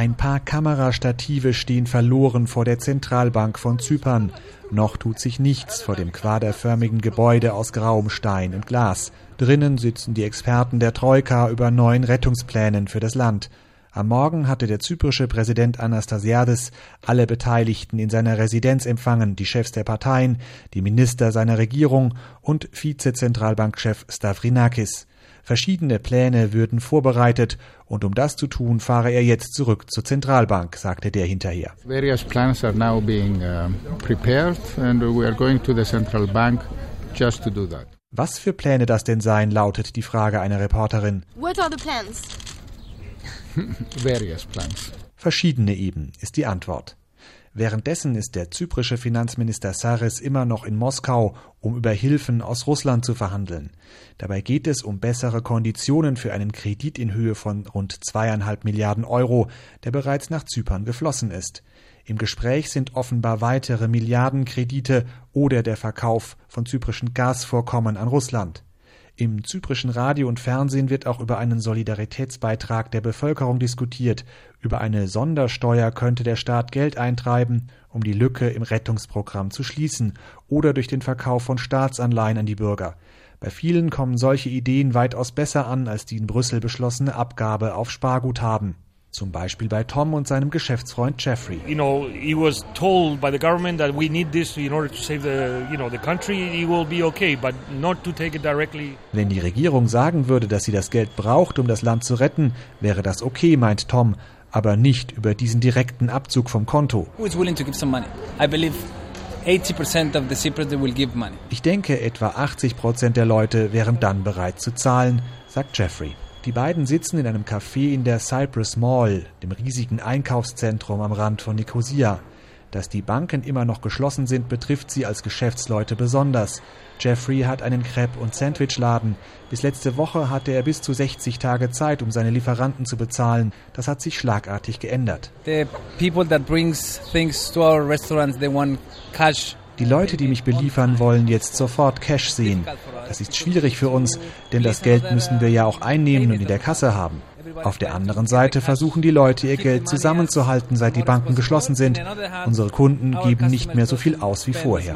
Ein paar Kamerastative stehen verloren vor der Zentralbank von Zypern. Noch tut sich nichts vor dem quaderförmigen Gebäude aus grauem Stein und Glas. Drinnen sitzen die Experten der Troika über neuen Rettungsplänen für das Land. Am Morgen hatte der zyprische Präsident Anastasiades alle Beteiligten in seiner Residenz empfangen, die Chefs der Parteien, die Minister seiner Regierung und Vize-Zentralbankchef Stavrinakis. Verschiedene Pläne würden vorbereitet und um das zu tun, fahre er jetzt zurück zur Zentralbank, sagte der hinterher. Various plans are now being prepared and we are going to the central bank just to do that. Was für Pläne das denn seien, lautet die Frage einer Reporterin. What are the plans? Various plans. Verschiedene eben, ist die Antwort. Währenddessen ist der zyprische Finanzminister Saris immer noch in Moskau, um über Hilfen aus Russland zu verhandeln. Dabei geht es um bessere Konditionen für einen Kredit in Höhe von rund 2,5 Milliarden Euro, der bereits nach Zypern geflossen ist. Im Gespräch sind offenbar weitere Milliardenkredite oder der Verkauf von zyprischen Gasvorkommen an Russland. Im zyprischen Radio und Fernsehen wird auch über einen Solidaritätsbeitrag der Bevölkerung diskutiert. Über eine Sondersteuer könnte der Staat Geld eintreiben, um die Lücke im Rettungsprogramm zu schließen, oder durch den Verkauf von Staatsanleihen an die Bürger. Bei vielen kommen solche Ideen weitaus besser an als die in Brüssel beschlossene Abgabe auf Sparguthaben. Zum Wenn die Regierung sagen würde, dass sie das Geld braucht, um das Land zu retten, wäre das okay, meint Tom, aber nicht über diesen direkten Abzug vom Konto. Ich denke, etwa 80% der Leute wären dann bereit zu zahlen, sagt Jeffrey. Die beiden sitzen in einem Café in der Cyprus Mall, dem riesigen Einkaufszentrum am Rand von Nikosia. Dass die Banken immer noch geschlossen sind, betrifft sie als Geschäftsleute besonders. Jeffrey hat einen Crepe- und Sandwichladen. Bis letzte Woche hatte er bis zu 60 Tage Zeit, um seine Lieferanten zu bezahlen. Das hat sich schlagartig geändert. The people that brings things to our restaurants, they want cash. Die Leute, die mich beliefern, wollen jetzt sofort Cash sehen. Das ist schwierig für uns, denn das Geld müssen wir ja auch einnehmen und in der Kasse haben. Auf der anderen Seite versuchen die Leute, ihr Geld zusammenzuhalten, seit die Banken geschlossen sind. Unsere Kunden geben nicht mehr so viel aus wie vorher.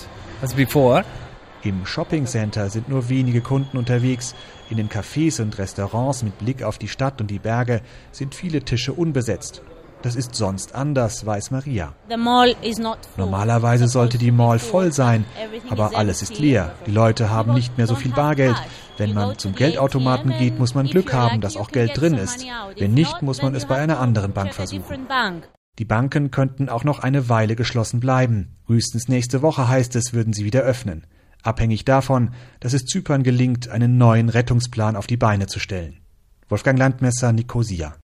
Im Shoppingcenter sind nur wenige Kunden unterwegs. In den Cafés und Restaurants mit Blick auf die Stadt und die Berge sind viele Tische unbesetzt. Das ist sonst anders, weiß Maria. Normalerweise sollte die Mall voll sein, aber alles ist leer. Die Leute haben nicht mehr so viel Bargeld. Wenn man zum Geldautomaten geht, muss man Glück haben, dass auch Geld drin ist. Wenn nicht, muss man es bei einer anderen Bank versuchen. Die Banken könnten auch noch eine Weile geschlossen bleiben. Frühestens nächste Woche, heißt es, würden sie wieder öffnen. Abhängig davon, dass es Zypern gelingt, einen neuen Rettungsplan auf die Beine zu stellen. Wolfgang Landmesser, Nikosia.